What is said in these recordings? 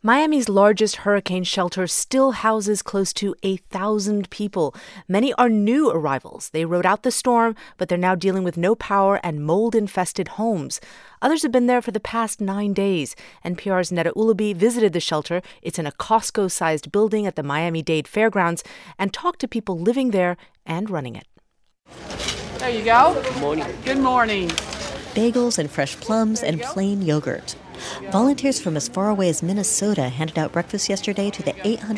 Miami's largest hurricane shelter still houses close to 1,000 people. Many are new arrivals. They rode out the storm, but they're now dealing with no power and mold-infested homes. Others have been there for the past 9 days. NPR's Neda Ulaby visited the shelter. It's in a Costco-sized building at the Miami-Dade Fairgrounds and talked to people living there and running it. There you go. Good morning. Good morning. Bagels and fresh plums and plain yogurt. Volunteers from as far away as Minnesota handed out breakfast yesterday to the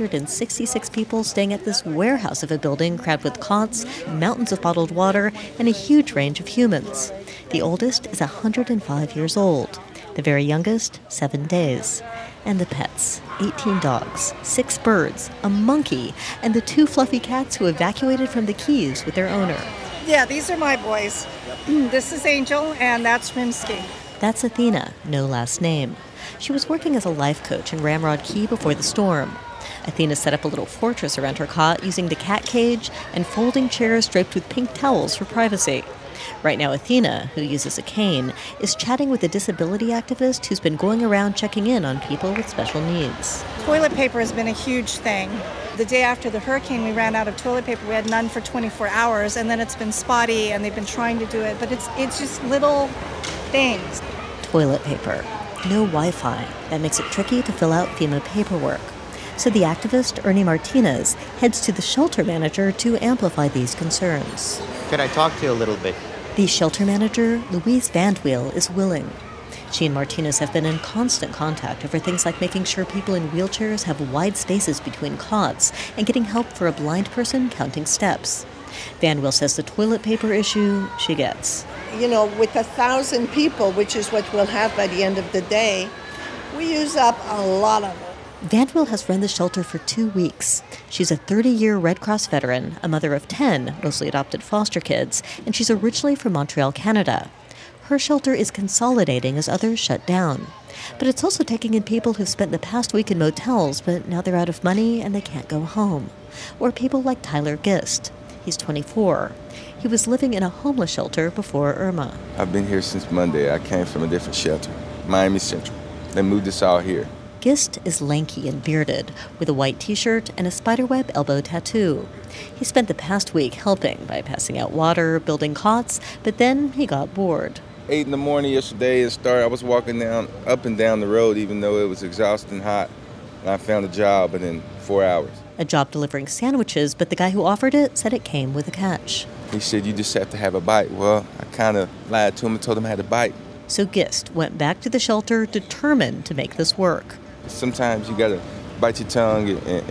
866 people staying at this warehouse of a building crammed with cots, mountains of bottled water, and a huge range of humans. The oldest is 105 years old. The very youngest, 7 days. And the pets, 18 dogs, 6 birds, a monkey, and the 2 fluffy cats who evacuated from the Keys with their owner. Yeah, these are my boys. This is Angel, and that's Rimsky. That's Athena, no last name. She was working as a life coach in Ramrod Key before the storm. Athena set up a little fortress around her cot using the cat cage and folding chairs draped with pink towels for privacy. Right now, Athena, who uses a cane, is chatting with a disability activist who's been going around checking in on people with special needs. Toilet paper has been a huge thing. The day after the hurricane, we ran out of toilet paper. We had none for 24 hours, and then it's been spotty, and they've been trying to do it. But it's just little things. Toilet paper. No Wi-Fi. That makes it tricky to fill out FEMA paperwork. So the activist, Ernie Martinez, heads to the shelter manager to amplify these concerns. Could I talk to you a little bit? The shelter manager, Louise Vandwiel, is willing. She and Martinez have been in constant contact over things like making sure people in wheelchairs have wide spaces between cots and getting help for a blind person counting steps. Vandwiel says the toilet paper issue she gets. You know, with 1,000 people, which is what we'll have by the end of the day, we use up a lot of it. Vandwiel has run the shelter for 2 weeks. She's a 30-year Red Cross veteran, a mother of 10, mostly adopted foster kids, and she's originally from Montreal, Canada. Her shelter is consolidating as others shut down. But it's also taking in people who've spent the past week in motels, but now they're out of money and they can't go home. Or people like Tyler Gist. He's 24. He was living in a homeless shelter before Irma. I've been here since Monday. I came from a different shelter, Miami Central. They moved us all here. Gist is lanky and bearded, with a white T-shirt and a spiderweb elbow tattoo. He spent the past week helping by passing out water, building cots, but then he got bored. 8 in the morning yesterday, I was walking up and down the road, even though it was exhausting hot. And I found a job within 4 hours. A job delivering sandwiches, but the guy who offered it said it came with a catch. He said, you just have to have a bite. Well, I kind of lied to him and told him I had a bite. So Gist went back to the shelter determined to make this work. Sometimes you got to bite your tongue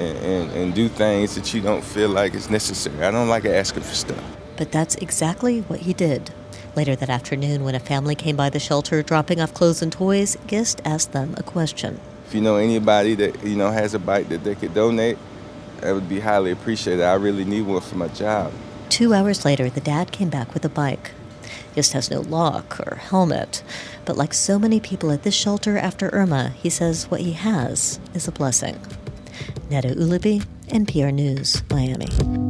and do things that you don't feel like is necessary. I don't like asking for stuff. But that's exactly what he did. Later that afternoon, when a family came by the shelter dropping off clothes and toys, Gist asked them a question. If you know anybody that has a bike that they could donate, that would be highly appreciated. I really need one for my job. 2 hours later, the dad came back with a bike. Gist has no lock or helmet, but like so many people at this shelter after Irma, he says what he has is a blessing. Neda Ulaby, NPR News, Miami.